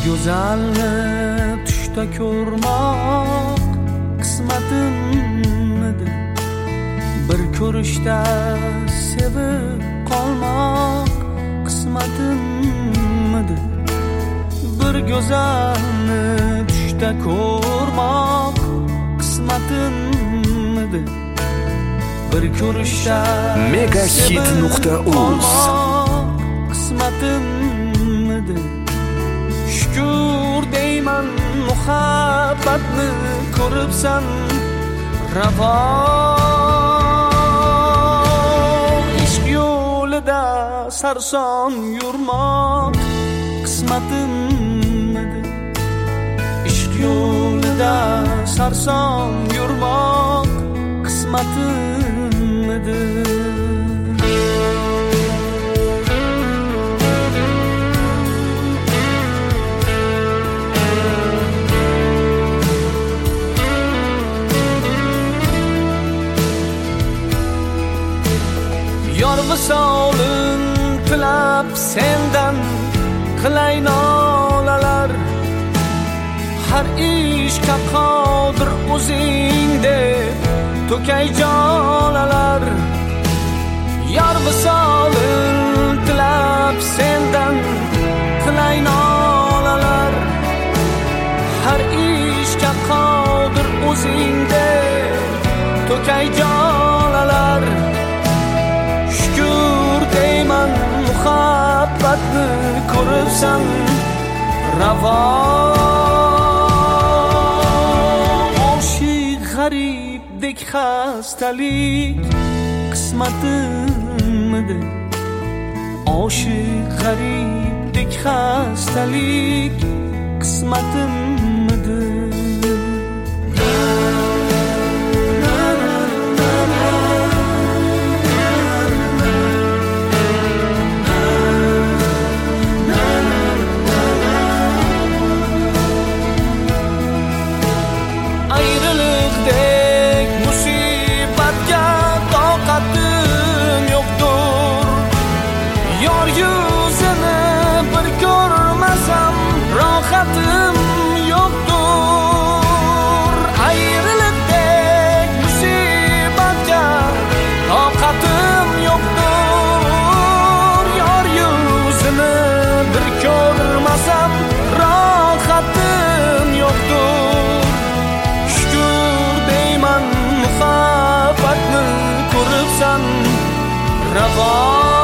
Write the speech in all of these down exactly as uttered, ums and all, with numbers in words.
go'zalni tushda ko'rmoq qismatimmidi, bir ko'rishda sevib qolmoq qismatimmidi, bir go'zalni tushda ko'rmoq qismatimmidi, bir ko'rishda megahit nuqta uz qismatimmidi. Shukr deyman muhabbatni ko'ribsan ravo, ishq yo'lida sarson yurmoq qismatimmidi, ishq yo'lida sarson yurmoq qismatimmidi. Yor visolin tilab sendan qilay nolalar, har ishga qodir o'zingde to'kay jolalar. Yor visolin tilab sendan qilay nolalar, har ishga qodir o'zingde to'kay jolalar. Deyman muhabbatni ko'ribsan ravo, oshiq g'aribdek xastalik qismatimmidi, oshiq g'aribdek xastalik qismatimmidi. Rohatim yoktur, ayrılıkdek musibatga toqatim yoktur. Yor yuzini bir ko'rmasam rohatim yoktur. Shukr deyman muhabbatni ko'ribsan ravo,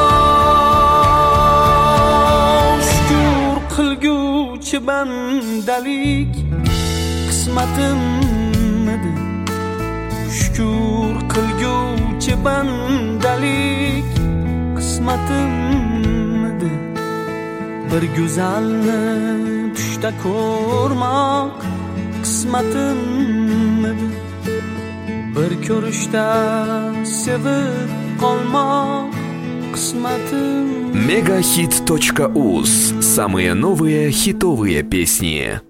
qilguvchi bandalik qismatimmidi, shukr qilguvchi bandalik qismatimmidi, bir go'zalni tushda ko'rmoq qismatimmidi, bir ko'rishda sevib qolmoq qismatim. megahit точка уз. Самые новые хитовые песни.